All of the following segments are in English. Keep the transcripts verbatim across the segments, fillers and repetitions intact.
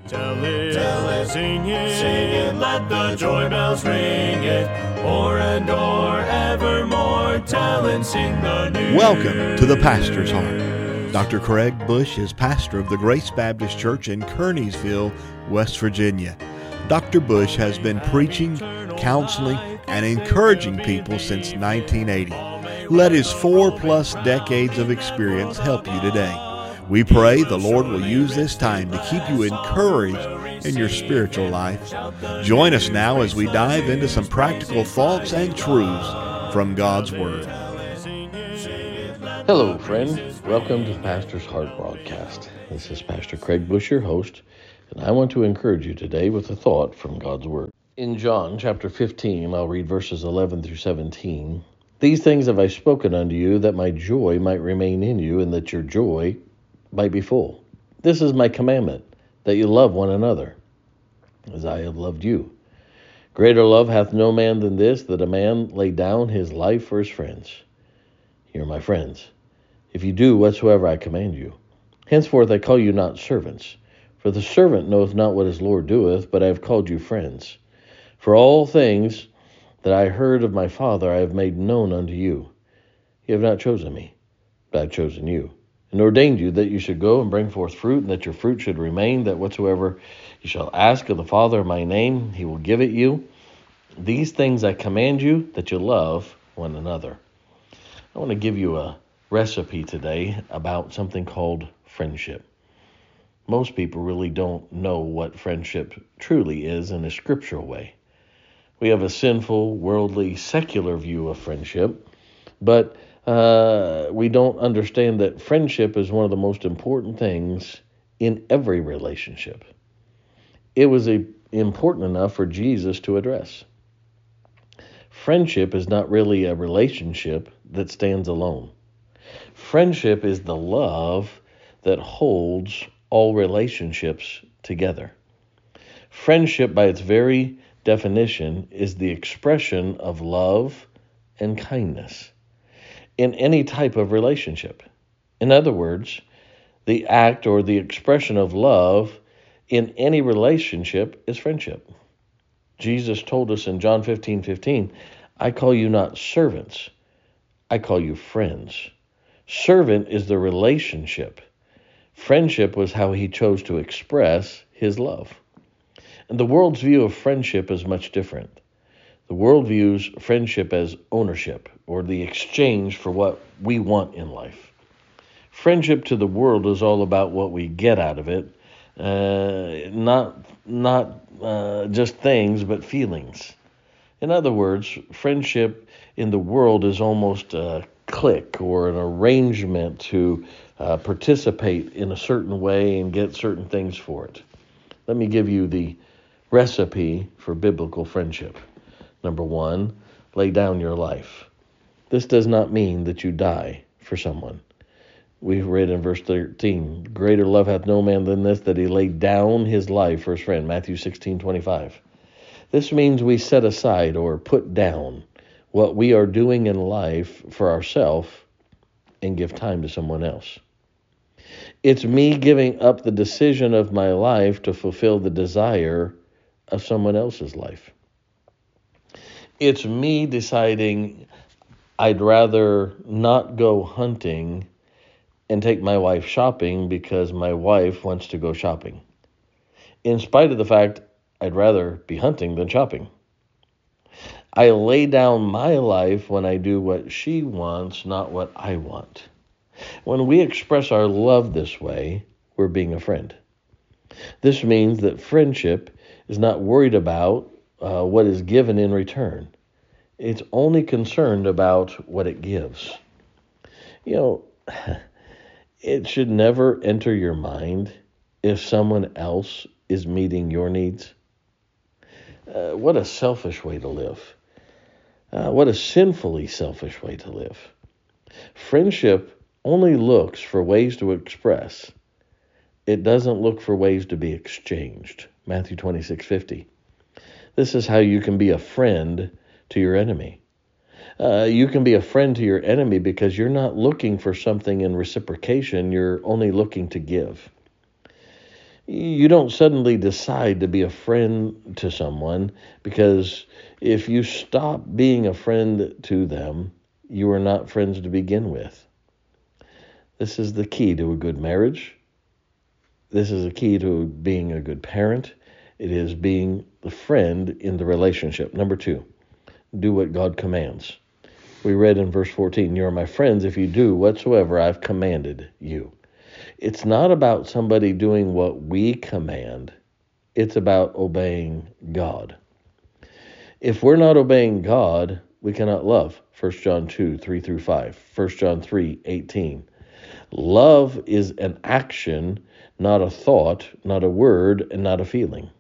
Tell it, tell it, sing it, sing it, let the joy bells ring it, o'er and o'er evermore, tell and sing the news. Welcome to the Pastor's Heart. Doctor Craig Bush is pastor of the Grace Baptist Church in Kearneysville, West Virginia. Doctor Bush has been preaching, counseling, and encouraging people since nineteen eighty. Let his four-plus decades of experience help you today. We pray the Lord will use this time to keep you encouraged in your spiritual life. Join us now as we dive into some practical thoughts and truths from God's Word. Hello, friend. Welcome to the Pastor's Heart broadcast. This is Pastor Craig Bush, your host, and I want to encourage you today with a thought from God's Word. In John chapter fifteen, I'll read verses eleven through seventeen. These things have I spoken unto you, that my joy might remain in you, and that your joy might be full. This is my commandment, that you love one another, as I have loved you. Greater love hath no man than this, that a man lay down his life for his friends. Ye are my friends, if you do whatsoever I command you. Henceforth I call you not servants, for the servant knoweth not what his Lord doeth, but I have called you friends. For all things that I heard of my Father I have made known unto you. You have not chosen me, but I have chosen you, and ordained you that you should go and bring forth fruit, and that your fruit should remain, that whatsoever you shall ask of the Father in my name, he will give it you. These things I command you, that you love one another. I want to give you a recipe today about something called friendship. Most people really don't know what friendship truly is in a scriptural way. We have a sinful, worldly, secular view of friendship, but Uh, we don't understand that friendship is one of the most important things in every relationship. It was a, important enough for Jesus to address. Friendship is not really a relationship that stands alone. Friendship is the love that holds all relationships together. Friendship, by its very definition, is the expression of love and kindness in any type of relationship. In other words, the act or the expression of love in any relationship is friendship. Jesus told us in John fifteen fifteen, I call you not servants, I call you friends. Servant is the relationship. Friendship was how he chose to express his love. And the world's view of friendship is much different. The world views friendship as ownership, or the exchange for what we want in life. Friendship to the world is all about what we get out of it, uh, not not uh, just things, but feelings. In other words, friendship in the world is almost a clique or an arrangement to uh, participate in a certain way and get certain things for it. Let me give you the recipe for biblical friendship. Number one, lay down your life. This does not mean that you die for someone. We read in verse thirteen, greater love hath no man than this, that he laid down his life for his friend, Matthew sixteen twenty-five. This means we set aside or put down what we are doing in life for ourselves and give time to someone else. It's me giving up the decision of my life to fulfill the desire of someone else's life. It's me deciding I'd rather not go hunting and take my wife shopping because my wife wants to go shopping, in spite of the fact I'd rather be hunting than shopping. I lay down my life when I do what she wants, not what I want. When we express our love this way, we're being a friend. This means that friendship is not worried about Uh, what is given in return. It's only concerned about what it gives. You know, it should never enter your mind if someone else is meeting your needs. Uh, what a selfish way to live. Uh, what a sinfully selfish way to live. Friendship only looks for ways to express. It doesn't look for ways to be exchanged. Matthew twenty-six fifty. This is how you can be a friend to your enemy. Uh, you can be a friend to your enemy because you're not looking for something in reciprocation. You're only looking to give. You don't suddenly decide to be a friend to someone, because if you stop being a friend to them, you are not friends to begin with. This is the key to a good marriage. This is a key to being a good parent. It is being the friend in the relationship. Number two, do what God commands. We read in verse fourteen, you are my friends if you do whatsoever I've commanded you. It's not about somebody doing what we command. It's about obeying God. If we're not obeying God, we cannot love. First John two, three through five. First John three, eighteen. Love is an action, not a thought, not a word, and not a feeling.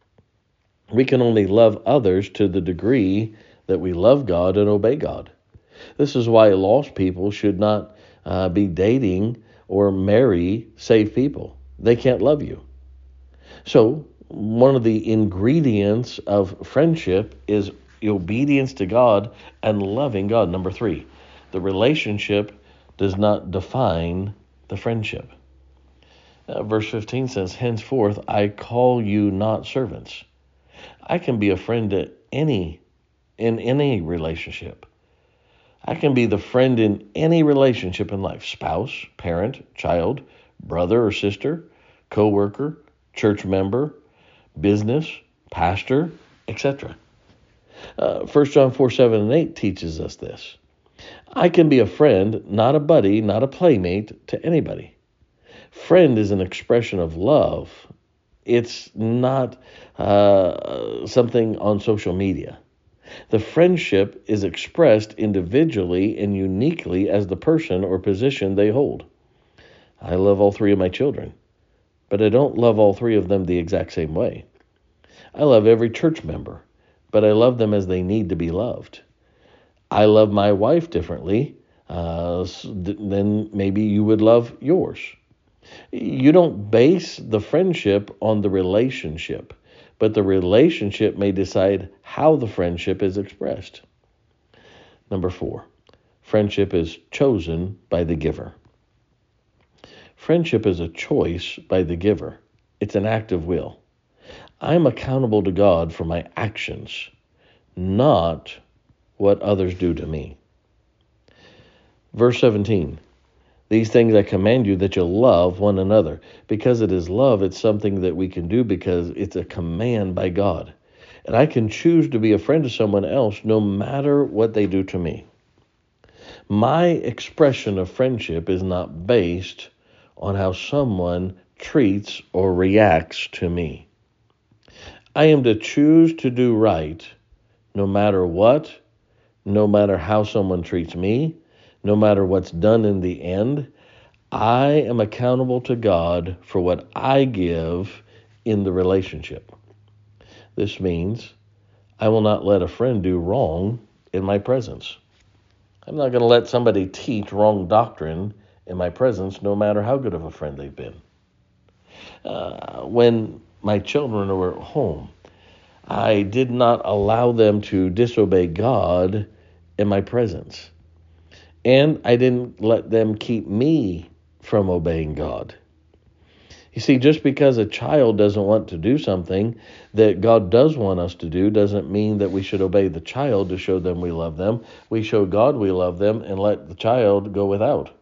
We can only love others to the degree that we love God and obey God. This is why lost people should not uh, be dating or marry saved people. They can't love you. So one of the ingredients of friendship is obedience to God and loving God. Number three, the relationship does not define the friendship. Uh, verse fifteen says, henceforth I call you not servants. I can be a friend to any, in any relationship. I can be the friend in any relationship in life: spouse, parent, child, brother or sister, co-worker, church member, business, pastor, et cetera. Uh, First John four, seven, and eight teaches us this. I can be a friend, not a buddy, not a playmate, to anybody. Friend is an expression of love. It's not uh, something on social media. The friendship is expressed individually and uniquely as the person or position they hold. I love all three of my children, but I don't love all three of them the exact same way. I love every church member, but I love them as they need to be loved. I love my wife differently uh, than maybe you would love yours. You don't base the friendship on the relationship, but the relationship may decide how the friendship is expressed. Number four, friendship is chosen by the giver. Friendship is a choice by the giver. It's an act of will. I'm accountable to God for my actions, not what others do to me. Verse seventeen, these things I command you, that you love one another. Because it is love, it's something that we can do because it's a command by God. And I can choose to be a friend to someone else no matter what they do to me. My expression of friendship is not based on how someone treats or reacts to me. I am to choose to do right no matter what, no matter how someone treats me, no matter what's done in the end. I am accountable to God for what I give in the relationship. This means I will not let a friend do wrong in my presence. I'm not going to let somebody teach wrong doctrine in my presence, no matter how good of a friend they've been. Uh, when my children were at home, I did not allow them to disobey God in my presence. And I didn't let them keep me from obeying God. You see, just because a child doesn't want to do something that God does want us to do doesn't mean that we should obey the child to show them we love them. We show God we love them and let the child go without.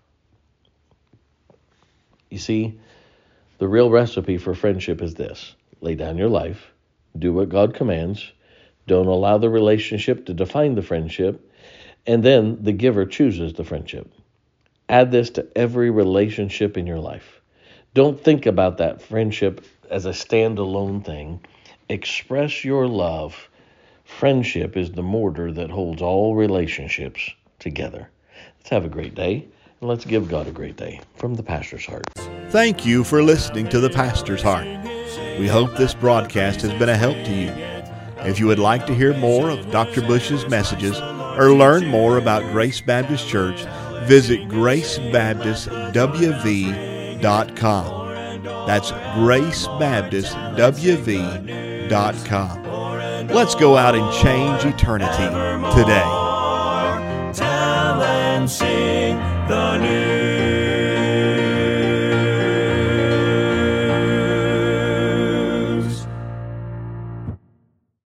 You see, the real recipe for friendship is this: lay down your life, do what God commands, don't allow the relationship to define the friendship, and then the giver chooses the friendship. Add this to every relationship in your life. Don't think about that friendship as a standalone thing. Express your love. Friendship is the mortar that holds all relationships together. Let's have a great day, and let's give God a great day from the Pastor's Heart. Thank you for listening to the Pastor's Heart. We hope this broadcast has been a help to you. If you would like to hear more of Doctor Bush's messages or learn more about Grace Baptist Church, visit grace baptist w v dot com. That's grace baptist w v dot com. Let's go out and change eternity today. Tell and sing the news.